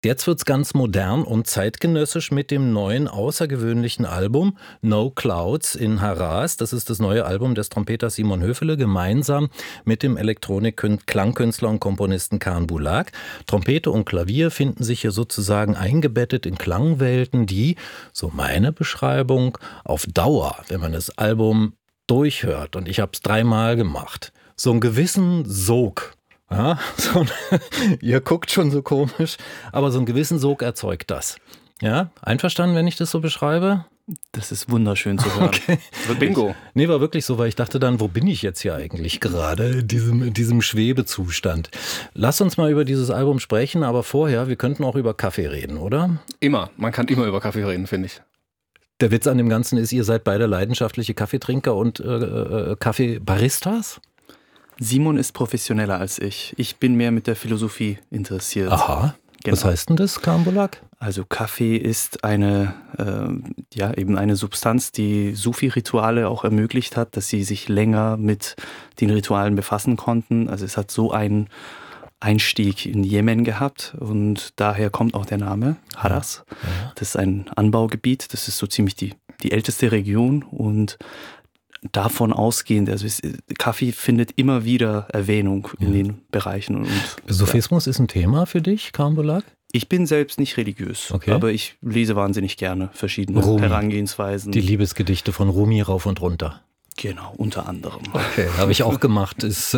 Jetzt wird's ganz modern und zeitgenössisch mit dem neuen außergewöhnlichen Album No Clouds in Harras. Das ist das neue Album des Trompeters Simon Höfele gemeinsam mit dem Elektronik-Klangkünstler und Komponisten Kaan Bulag. Trompete und Klavier finden sich hier sozusagen eingebettet in Klangwelten, die, so meine Beschreibung, auf Dauer, wenn man das Album durchhört, und ich habe es 3-mal gemacht, so einen gewissen Sog. Ja, ihr guckt schon so komisch, aber so einen gewissen Sog erzeugt das. Ja, einverstanden, wenn ich das so beschreibe? Das ist wunderschön zu hören. Okay. Bingo. Nee, war wirklich so, weil ich dachte dann, wo bin ich jetzt hier eigentlich gerade in diesem Schwebezustand? Lass uns mal über dieses Album sprechen, aber vorher, wir könnten auch über Kaffee reden, oder? Immer. Man kann immer über Kaffee reden, finde ich. Der Witz an dem Ganzen ist, ihr seid beide leidenschaftliche Kaffeetrinker und Kaffeebaristas? Simon ist professioneller als ich. Ich bin mehr mit der Philosophie interessiert. Aha. Genau. Was heißt denn das, Kaan Bulag? Also Kaffee ist eine Substanz, die Sufi-Rituale auch ermöglicht hat, dass sie sich länger mit den Ritualen befassen konnten. Also es hat so einen Einstieg in Jemen gehabt und daher kommt auch der Name Harras. Ja. Das ist ein Anbaugebiet, das ist so ziemlich die älteste Region und davon ausgehend, also Kaffee findet immer wieder Erwähnung in den Bereichen. Und Sufismus ist ein Thema für dich, Kaan Bulag? Ich bin selbst nicht religiös, aber ich lese wahnsinnig gerne verschiedene Herangehensweisen. Die Liebesgedichte von Rumi rauf und runter. Genau, unter anderem. Okay, habe ich auch gemacht. Ist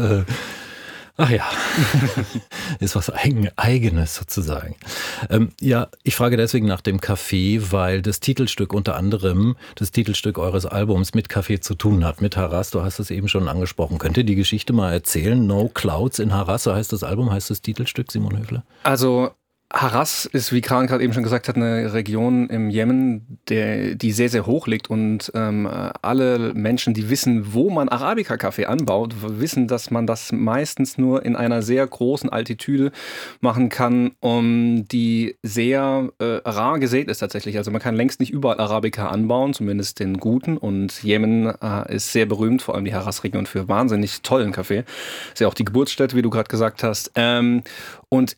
ist was Eigenes sozusagen. Ich frage deswegen nach dem Kaffee, weil das Titelstück unter anderem, das Titelstück eures Albums mit Kaffee zu tun hat, mit Harras. Du hast es eben schon angesprochen. Könnt ihr die Geschichte mal erzählen? No Clouds in Harras, so heißt das Album, heißt das Titelstück, Simon Höfele? Also Harras ist, wie Kaan gerade eben schon gesagt hat, eine Region im Jemen, die sehr, sehr hoch liegt und alle Menschen, die wissen, wo man Arabica-Kaffee anbaut, wissen, dass man das meistens nur in einer sehr großen Altitude machen kann, die sehr rar gesät ist tatsächlich. Also man kann längst nicht überall Arabica anbauen, zumindest den guten, und Jemen ist sehr berühmt, vor allem die Harras-Region, für wahnsinnig tollen Kaffee. Ist ja auch die Geburtsstätte, wie du gerade gesagt hast. Und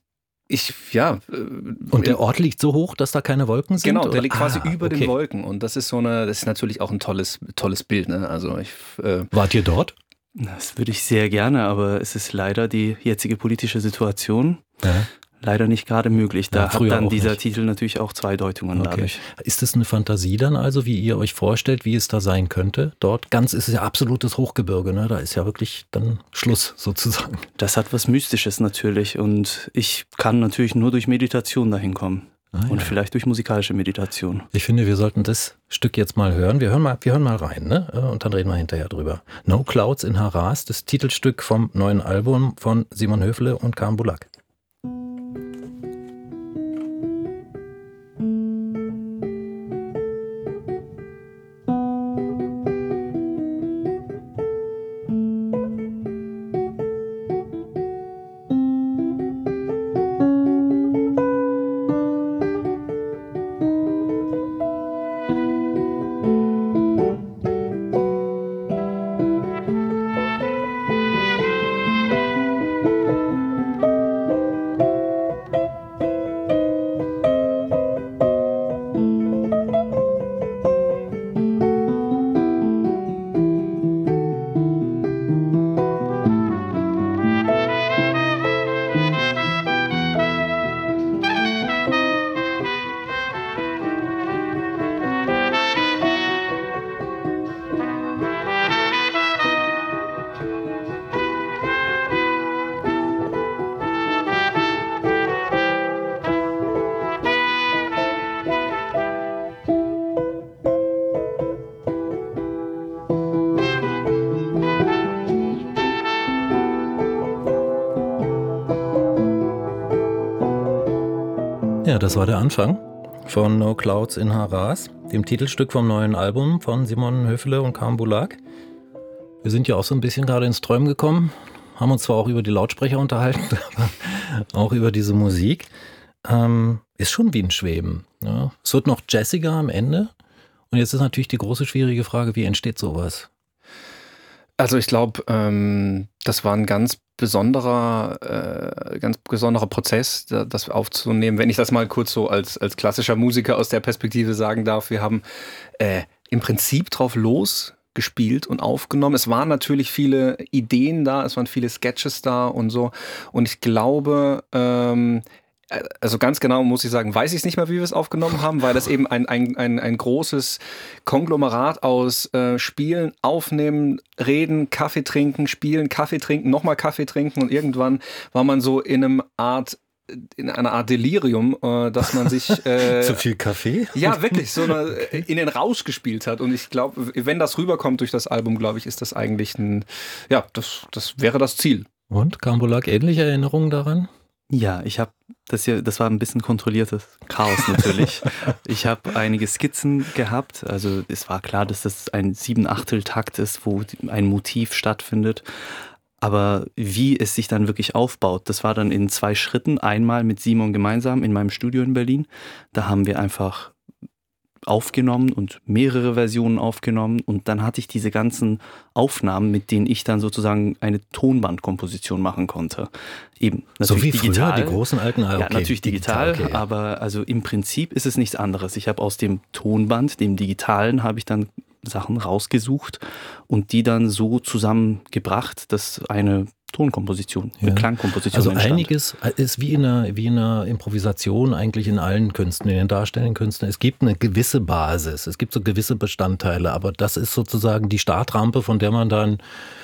der Ort liegt so hoch, dass da keine Wolken sind? Genau, der liegt quasi über den Wolken. Und das ist das ist natürlich auch ein tolles Bild. Ne? Also wart ihr dort? Das würde ich sehr gerne, aber es ist leider die jetzige politische Situation. Ja. Leider nicht gerade möglich. Da hat dann dieser Titel natürlich auch zwei Deutungen dadurch. Ist das eine Fantasie dann also, wie ihr euch vorstellt, wie es da sein könnte? Dort ist es ja absolutes Hochgebirge, ne? Da ist ja wirklich dann Schluss sozusagen. Das hat was Mystisches natürlich und ich kann natürlich nur durch Meditation dahin kommen. Und vielleicht durch musikalische Meditation. Ich finde, wir sollten das Stück jetzt mal hören. Wir hören mal rein, ne? Und dann reden wir hinterher drüber. No Clouds in Harras, das Titelstück vom neuen Album von Simon Höfele und Kaan Bulag. Ja, das war der Anfang von No Clouds in Harras, dem Titelstück vom neuen Album von Simon Höfele und Kaan Bulag. Wir sind ja auch so ein bisschen gerade ins Träumen gekommen, haben uns zwar auch über die Lautsprecher unterhalten, aber auch über diese Musik. Ist schon wie ein Schweben. Ja. Es wird noch jazziger am Ende. Und jetzt ist natürlich die große schwierige Frage, wie entsteht sowas? Also ich glaube, das war ein ganz besonderer Prozess, das aufzunehmen. Wenn ich das mal kurz so als klassischer Musiker aus der Perspektive sagen darf, wir haben im Prinzip drauf losgespielt und aufgenommen. Es waren natürlich viele Ideen da, es waren viele Sketches da und so. Und ich glaube, also ganz genau muss ich sagen, weiß ich es nicht mehr, wie wir es aufgenommen haben, weil das eben ein großes Konglomerat aus Spielen, Aufnehmen, Reden, Kaffee trinken, Spielen, Kaffee trinken, nochmal Kaffee trinken und irgendwann war man so in einer Art Delirium, dass man sich Zu viel Kaffee? ja wirklich so in den Rausch gespielt hat. Und ich glaube, wenn das rüberkommt durch das Album, glaube ich, ist das eigentlich das wäre das Ziel. Und, Campbell, ähnliche Erinnerungen daran? Ja, das war ein bisschen kontrolliertes Chaos natürlich. Ich habe einige Skizzen gehabt, also es war klar, dass das ein 7/8-Takt ist, wo ein Motiv stattfindet. Aber wie es sich dann wirklich aufbaut, das war dann in 2 Schritten. Einmal mit Simon gemeinsam in meinem Studio in Berlin. Da haben wir einfach aufgenommen und mehrere Versionen aufgenommen und dann hatte ich diese ganzen Aufnahmen, mit denen ich dann sozusagen eine Tonbandkomposition machen konnte. Eben natürlich so wie digital. Früher, die großen alten Ja, okay, natürlich digital, okay, ja. aber also im Prinzip ist es nichts anderes. Ich habe aus dem Tonband, dem digitalen, habe ich dann Sachen rausgesucht und die dann so zusammengebracht, dass eine Tonkomposition, eine Klangkomposition also entstand. einiges ist wie in einer Improvisation eigentlich in allen Künsten, in den darstellenden Künsten. Es gibt eine gewisse Basis, es gibt so gewisse Bestandteile, aber das ist sozusagen die Startrampe, von der man dann,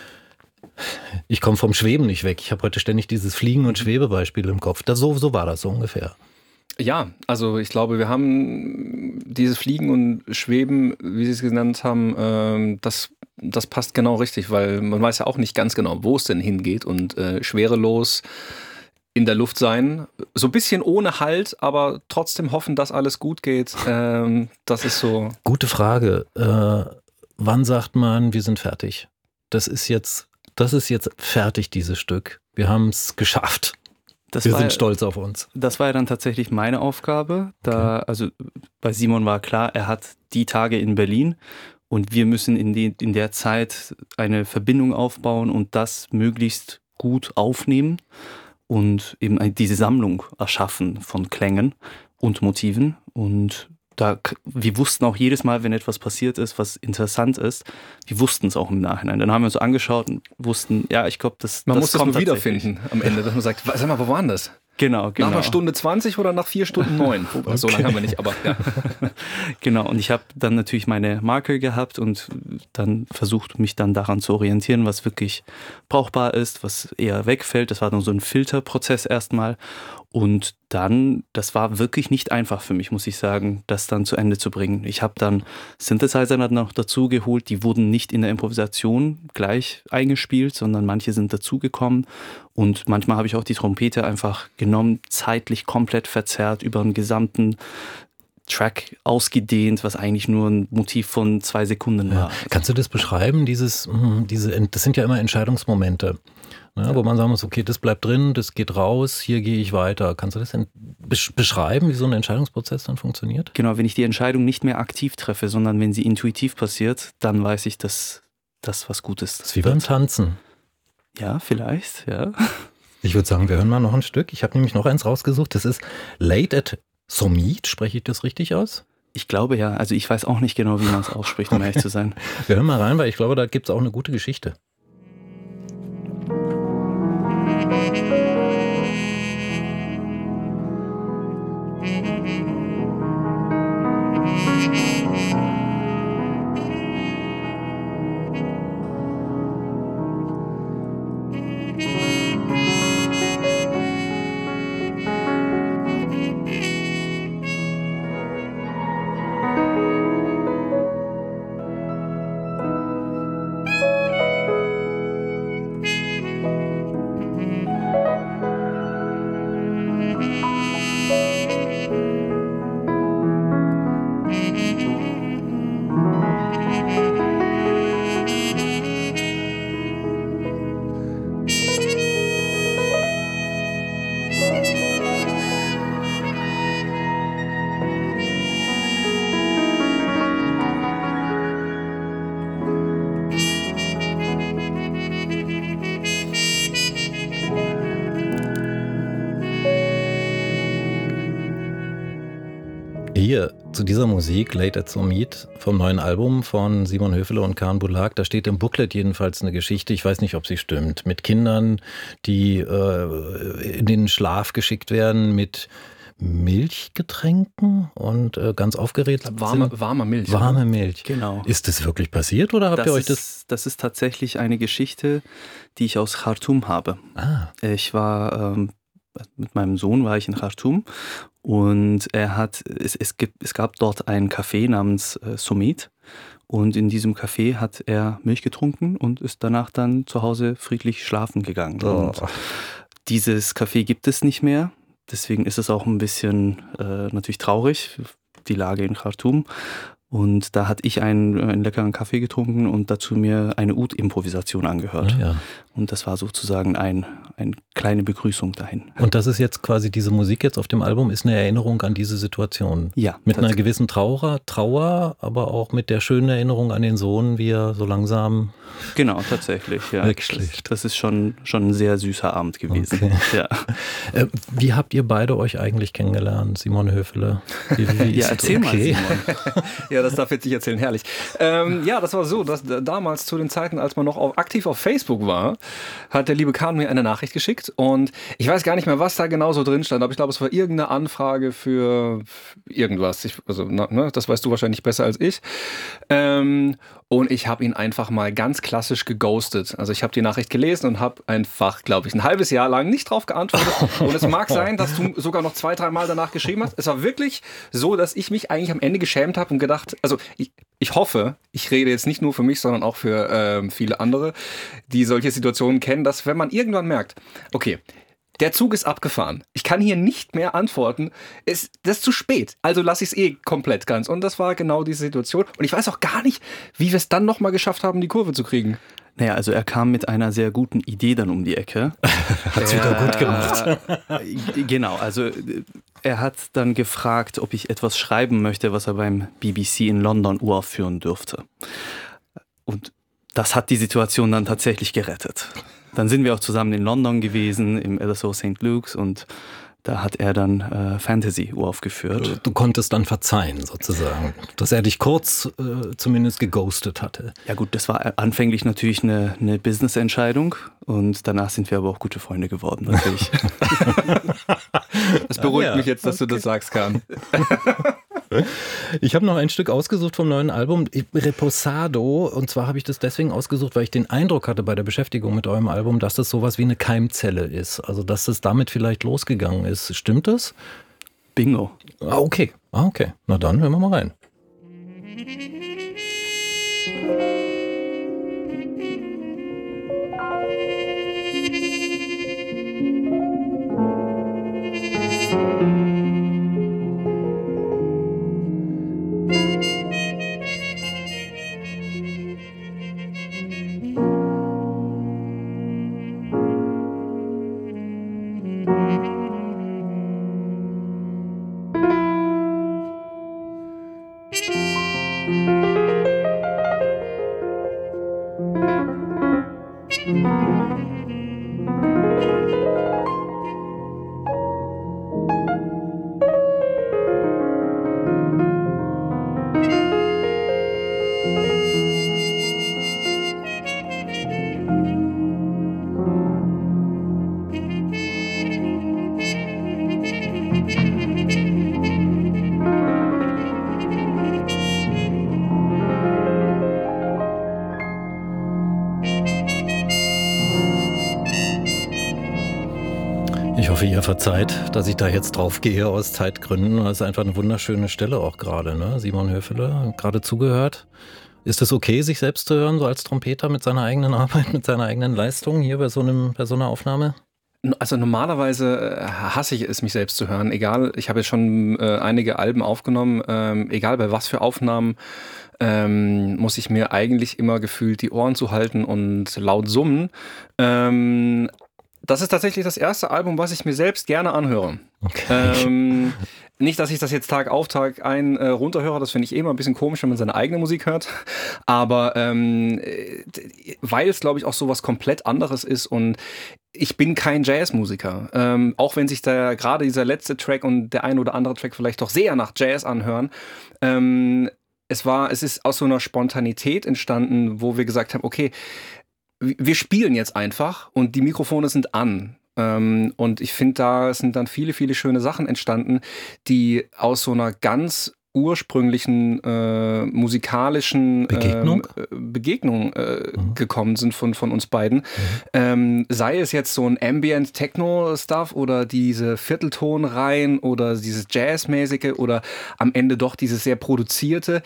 ich komme vom Schweben nicht weg. Ich habe heute ständig dieses Fliegen- und Schwebebeispiel im Kopf. So war das so ungefähr. Ja, also ich glaube, wir haben dieses Fliegen und Schweben, wie Sie es genannt haben, das passt genau richtig, weil man weiß ja auch nicht ganz genau, wo es denn hingeht und schwerelos in der Luft sein, so ein bisschen ohne Halt, aber trotzdem hoffen, dass alles gut geht. Das ist so. Gute Frage. Wann sagt man, wir sind fertig? Das ist jetzt fertig, dieses Stück. Wir haben es geschafft. Wir sind stolz auf uns. Das war ja dann tatsächlich meine Aufgabe. Also bei Simon war klar, er hat die Tage in Berlin und wir müssen in der Zeit eine Verbindung aufbauen und das möglichst gut aufnehmen und eben diese Sammlung erschaffen von Klängen und Motiven. Und wir wussten auch jedes Mal, wenn etwas passiert ist, was interessant ist, wir wussten es auch im Nachhinein. Dann haben wir uns so angeschaut und wussten, ja, ich glaube, man muss das kommt nur wiederfinden am Ende, dass man sagt, sag mal, wo war denn das? Genau. Nach einer Stunde 20 oder nach 4 Stunden 9? Okay. So lange haben wir nicht, aber ja. Genau, und ich habe dann natürlich meine Marker gehabt und dann versucht, mich dann daran zu orientieren, was wirklich brauchbar ist, was eher wegfällt. Das war dann so ein Filterprozess erstmal. Und dann, das war wirklich nicht einfach für mich, muss ich sagen, das dann zu Ende zu bringen. Ich habe dann Synthesizer noch dazu geholt, die wurden nicht in der Improvisation gleich eingespielt, sondern manche sind dazugekommen. Und manchmal habe ich auch die Trompete einfach genommen, zeitlich komplett verzerrt, über den gesamten Track ausgedehnt, was eigentlich nur ein Motiv von 2 Sekunden war. Ja. Kannst du das beschreiben? Das sind ja immer Entscheidungsmomente. Ja, wo man sagen muss, okay, das bleibt drin, das geht raus, hier gehe ich weiter. Kannst du das beschreiben, wie so ein Entscheidungsprozess dann funktioniert? Genau, wenn ich die Entscheidung nicht mehr aktiv treffe, sondern wenn sie intuitiv passiert, dann weiß ich, dass das was Gutes ist. Das ist wie beim Tanzen. Ja, vielleicht, ja. Ich würde sagen, wir hören mal noch ein Stück. Ich habe nämlich noch eins rausgesucht. Das ist Late at Somit. Spreche ich das richtig aus? Ich glaube ja. Also ich weiß auch nicht genau, wie man es ausspricht, um ehrlich zu sein. Wir hören mal rein, weil ich glaube, da gibt es auch eine gute Geschichte. Hier, zu dieser Musik, Late at the Meet, vom neuen Album von Simon Höfele und Karen Bulag, da steht im Booklet jedenfalls eine Geschichte, ich weiß nicht, ob sie stimmt, mit Kindern, die in den Schlaf geschickt werden mit Milchgetränken und ganz aufgeregt sind. Warme Milch. Warme Milch. Genau. Ist das wirklich passiert oder habt ihr euch das... Das ist tatsächlich eine Geschichte, die ich aus Khartoum habe. Ich war... mit meinem Sohn war ich in Khartoum und es gab dort ein Café namens Summit und in diesem Café hat er Milch getrunken und ist danach dann zu Hause friedlich schlafen gegangen. Und dieses Café gibt es nicht mehr, deswegen ist es auch ein bisschen natürlich traurig, die Lage in Khartoum. Und da hatte ich einen leckeren Kaffee getrunken und dazu mir eine Oud-Improvisation angehört. Ja. Und das war sozusagen eine kleine Begrüßung dahin. Und das ist jetzt quasi, diese Musik jetzt auf dem Album ist eine Erinnerung an diese Situation. Ja. Mit einer gewissen Trauer, aber auch mit der schönen Erinnerung an den Sohn, wie er so langsam... Genau, tatsächlich. Ja. Wegschläft. Das ist schon ein sehr süßer Abend gewesen. Okay. Ja. Wie habt ihr beide euch eigentlich kennengelernt, Simon Höfele? Ja, erzähl mal, Simon. Ja, das darf jetzt nicht erzählen, herrlich. Ja, das war so, dass damals zu den Zeiten, als man noch aktiv auf Facebook war, hat der liebe Kahn mir eine Nachricht geschickt und ich weiß gar nicht mehr, was da genau so drin stand, aber ich glaube, es war irgendeine Anfrage für irgendwas. Das weißt du wahrscheinlich besser als ich. Und ich habe ihn einfach mal ganz klassisch geghostet. Also ich habe die Nachricht gelesen und habe einfach, glaube ich, ein halbes Jahr lang nicht drauf geantwortet. Und es mag sein, dass du sogar noch 2-3 Mal danach geschrieben hast. Es war wirklich so, dass ich mich eigentlich am Ende geschämt habe und gedacht, also ich hoffe, ich rede jetzt nicht nur für mich, sondern auch für viele andere, die solche Situationen kennen, dass wenn man irgendwann merkt, okay, der Zug ist abgefahren. Ich kann hier nicht mehr antworten. Das ist zu spät. Also lasse ich es komplett ganz. Und das war genau diese Situation. Und ich weiß auch gar nicht, wie wir es dann nochmal geschafft haben, die Kurve zu kriegen. Naja, also er kam mit einer sehr guten Idee dann um die Ecke. Hat's wieder gut gemacht. Genau, also er hat dann gefragt, ob ich etwas schreiben möchte, was er beim BBC in London uraufführen dürfte. Und das hat die Situation dann tatsächlich gerettet. Dann sind wir auch zusammen in London gewesen, im LSO St. Luke's und da hat er dann Fantasy uraufgeführt. Du konntest dann verzeihen sozusagen, dass er dich kurz zumindest geghostet hatte. Ja gut, das war anfänglich natürlich eine Business-Entscheidung und danach sind wir aber auch gute Freunde geworden natürlich. Das beruhigt mich jetzt, dass du das sagst, Kahn. Ich habe noch ein Stück ausgesucht vom neuen Album, Reposado. Und zwar habe ich das deswegen ausgesucht, weil ich den Eindruck hatte bei der Beschäftigung mit eurem Album, dass das sowas wie eine Keimzelle ist. Also dass das damit vielleicht losgegangen ist. Stimmt das? Bingo. Okay. Na dann hören wir mal rein. Ich hoffe, ihr verzeiht, dass ich da jetzt drauf gehe aus Zeitgründen. Das ist einfach eine wunderschöne Stelle auch gerade, ne? Simon Höfele, gerade zugehört. Ist es okay, sich selbst zu hören, so als Trompeter mit seiner eigenen Arbeit, mit seiner eigenen Leistung hier bei so einer Aufnahme? Also normalerweise hasse ich es, mich selbst zu hören. Egal, ich habe jetzt schon einige Alben aufgenommen, egal bei was für Aufnahmen, muss ich mir eigentlich immer gefühlt die Ohren zuhalten und laut summen. Das ist tatsächlich das erste Album, was ich mir selbst gerne anhöre. Okay. Nicht, dass ich das jetzt Tag auf, Tag ein runterhöre, das finde ich immer ein bisschen komisch, wenn man seine eigene Musik hört, aber weil es, glaube ich, auch so was komplett anderes ist und ich bin kein Jazzmusiker. Auch wenn sich da gerade dieser letzte Track und der ein oder andere Track vielleicht doch sehr nach Jazz anhören. Es ist aus so einer Spontanität entstanden, wo wir gesagt haben, okay, wir spielen jetzt einfach und die Mikrofone sind an. Und ich finde, da sind dann viele, viele schöne Sachen entstanden, die aus so einer ganz ursprünglichen musikalischen Begegnung gekommen sind von uns beiden. Sei es jetzt so ein Ambient-Techno-Stuff oder diese Vierteltonreihen oder dieses Jazzmäßige oder am Ende doch dieses sehr produzierte.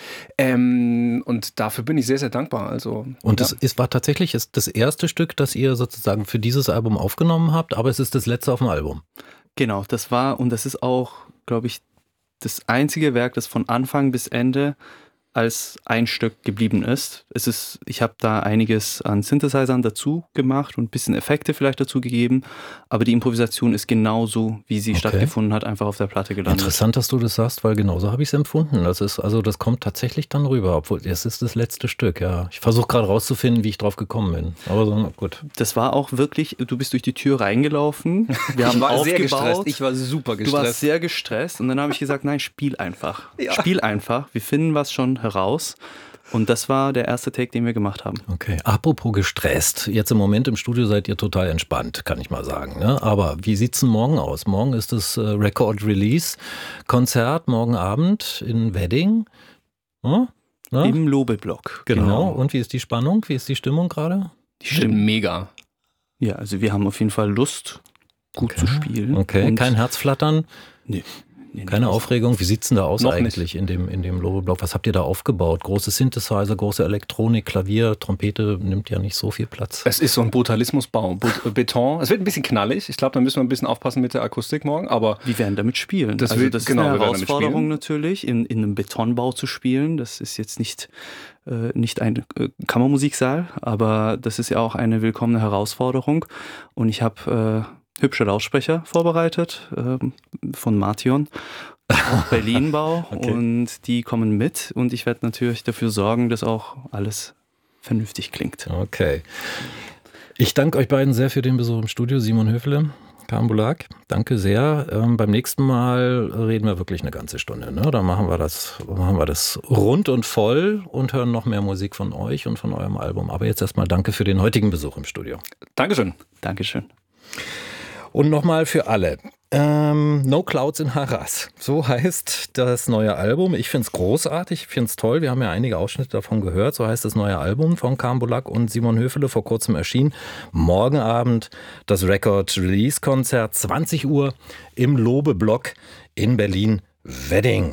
Und dafür bin ich sehr, sehr dankbar. Also, und es war tatsächlich das erste Stück, das ihr sozusagen für dieses Album aufgenommen habt, aber es ist das letzte auf dem Album. Genau, das ist auch, glaube ich, das einzige Werk, das von Anfang bis Ende als ein Stück geblieben ist. Ich habe da einiges an Synthesizern dazu gemacht und ein bisschen Effekte vielleicht dazu gegeben, aber die Improvisation ist genauso, wie sie stattgefunden hat, einfach auf der Platte gelandet. Interessant, dass du das sagst, weil genauso habe ich es empfunden. Das kommt tatsächlich dann rüber, obwohl es ist das letzte Stück, ja. Ich versuche gerade rauszufinden, wie ich drauf gekommen bin, aber so, gut. Das war auch wirklich, du bist durch die Tür reingelaufen, wir haben aufgebaut. Sehr gestresst. Ich war super gestresst. Du warst sehr gestresst und dann habe ich gesagt, nein, spiel einfach. Ja. Spiel einfach, wir finden was schon heraus. Und das war der erste Take, den wir gemacht haben. Okay, apropos gestresst. Jetzt im Moment im Studio seid ihr total entspannt, kann ich mal sagen. Ne? Aber wie sieht's denn morgen aus? Morgen ist das Record-Release-Konzert, morgen Abend in Wedding. Ne? Im Lobeblock. Genau. Und wie ist die Spannung? Wie ist die Stimmung gerade? Die Stimmung mega. Ja, also wir haben auf jeden Fall Lust, gut zu spielen. Okay, und kein Herzflattern? Nee. Keine Aufregung? Wie sieht es denn da aus noch eigentlich in dem Lobeblock? Was habt ihr da aufgebaut? Große Synthesizer, große Elektronik, Klavier, Trompete nimmt ja nicht so viel Platz. Es ist so ein Brutalismusbau. Beton. Es wird ein bisschen knallig. Ich glaube, da müssen wir ein bisschen aufpassen mit der Akustik morgen. Aber wir werden damit spielen. Das ist eine Herausforderung natürlich, in einem Betonbau zu spielen. Das ist jetzt nicht ein Kammermusiksaal, aber das ist ja auch eine willkommene Herausforderung. Und ich habe hübsche Lautsprecher vorbereitet von Martion, Berlinbau. Okay. Und die kommen mit und ich werde natürlich dafür sorgen, dass auch alles vernünftig klingt. Okay. Ich danke euch beiden sehr für den Besuch im Studio. Simon Höfele, Karen Bulak, danke sehr. Beim nächsten Mal reden wir wirklich eine ganze Stunde. Ne? Da machen wir das rund und voll und hören noch mehr Musik von euch und von eurem Album. Aber jetzt erstmal danke für den heutigen Besuch im Studio. Dankeschön. Dankeschön. Und nochmal für alle, No Clouds in Harras, so heißt das neue Album. Ich finde es großartig, ich finde es toll, wir haben ja einige Ausschnitte davon gehört, so heißt das neue Album von Karen Bulak und Simon Höfele, vor kurzem erschienen. Morgen Abend das Record-Release-Konzert, 20 Uhr im Lobeblock in Berlin-Wedding.